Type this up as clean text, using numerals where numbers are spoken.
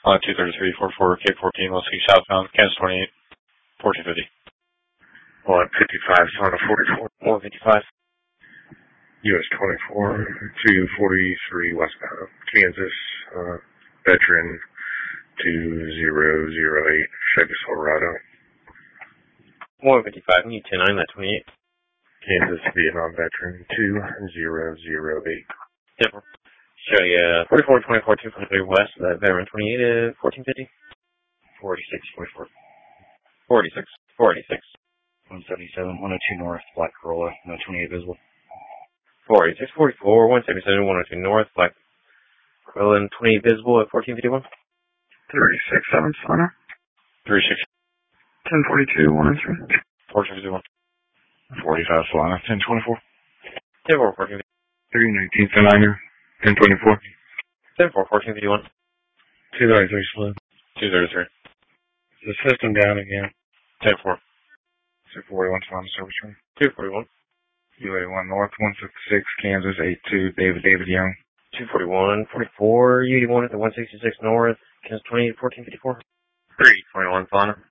23344, K14, West East southbound, Kansas 28, 1450. 155, Sona 44. 155. US 24, 243 westbound, Kansas, veteran 2008, Chevy Silverado. 155, you 109, that 28. Kansas, Vietnam veteran 2008. Denver. Show you 4424, 243 west, that veteran 28, 1450. 46, 24. 46, 486. 177, 102 north, Black Corolla, no 28 visible. 46, 44, 177, 102 north, Black Corolla, 28 visible at 1451. 36, 7 Sona. 36, 1042, 103. 1451. 45 Solana, 1024. 10-4, 1451. 319 Niner, 1024. 10-4, 1451. 233 Slip. 233. The system down again. 10-4. 241 Solana service train. 241. UA1 North, 156, Kansas, 82, David Young. 241, 44, U81 at the 166 north, Kansas 28, 1454. 321 Solana.